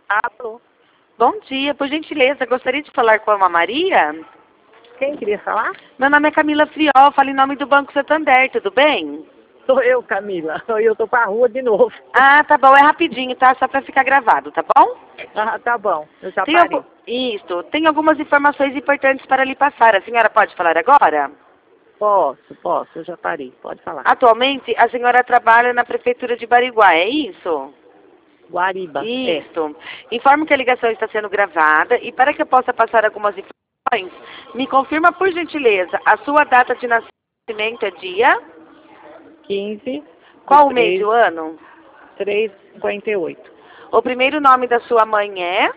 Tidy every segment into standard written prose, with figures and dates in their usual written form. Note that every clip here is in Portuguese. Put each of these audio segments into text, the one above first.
Alô? Bom dia, por gentileza, gostaria de falar com a Maria? Quem queria falar? Meu nome é Camila Friol, falo em nome do Banco Santander, tudo bem? Sou eu, Camila. Eu tô pra rua de novo. Ah, tá bom, é rapidinho, tá? Só pra ficar gravado, tá bom? Ah, tá bom. Eu já Tem parei. Isso, tem algumas informações importantes para lhe passar. A senhora pode falar agora? Posso. Eu já parei. Pode falar. Atualmente, a senhora trabalha na Prefeitura de Bariguá, é isso? Guariba. É. Isso. Informo que a ligação está sendo gravada e para que eu possa passar algumas informações, me confirma, por gentileza, a sua data de nascimento é dia? 15 Qual o de mês e o ano? 3/58. O primeiro nome da sua mãe é?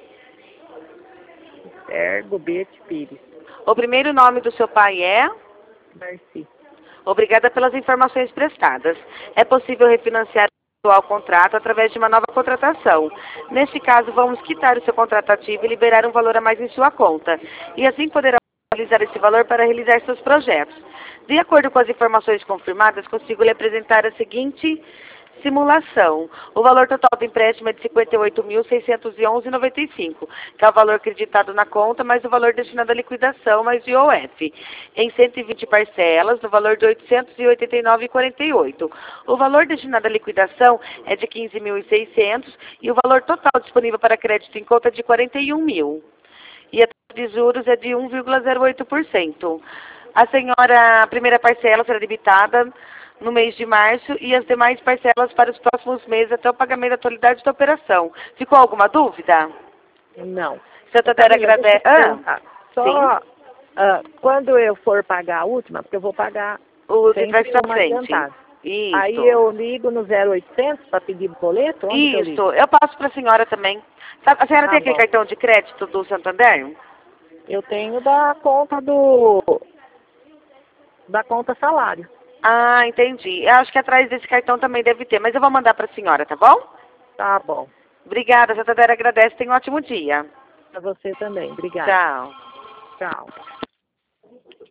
Ergo Bete Pires. O primeiro nome do seu pai é? Merci. Obrigada pelas informações prestadas. É possível refinanciar o atual contrato através de uma nova contratação. Neste caso, vamos quitar o seu contrato ativo e liberar um valor a mais em sua conta. E assim poderá utilizar esse valor para realizar seus projetos. De acordo com as informações confirmadas, consigo lhe apresentar a seguinte simulação. O valor total do empréstimo é de R$ 58.611,95, que é o valor acreditado na conta, mais o valor destinado à liquidação, mais IOF, em 120 parcelas, no valor de R$ 889,48. O valor destinado à liquidação é de R$ 15.600 e o valor total disponível para crédito em conta é de R$ 41.000. E a taxa de juros é de 1,08%. A primeira parcela será debitada no mês de março e as demais parcelas para os próximos meses até o pagamento da totalidade da operação. Ficou alguma dúvida? Não. Santander Camila, deixa eu agradece. te perguntar. Sim. Quando eu for pagar a última, porque eu vou pagar O que sempre traz pra uma frente. adiantada. Isso. Aí eu ligo no 0800 para pedir boleto? Onde que eu ligo? Isso. Eu passo para a senhora também. A senhora Tá tem aquele bom. cartão de crédito do Santander? Eu tenho da conta da conta salário. Ah, entendi. Eu acho que atrás desse cartão também deve ter, mas eu vou mandar para a senhora, tá bom? Tá bom. Obrigada, Santander agradece. Tenha um ótimo dia. Pra você também. Obrigada. Tchau. Tchau.